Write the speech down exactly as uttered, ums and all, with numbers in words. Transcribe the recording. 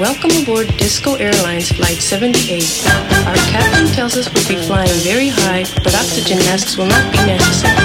Welcome aboard Disco Airlines Flight seventy-eight. Our captain tells us we'll be flying very high, but oxygen masks will not be necessary.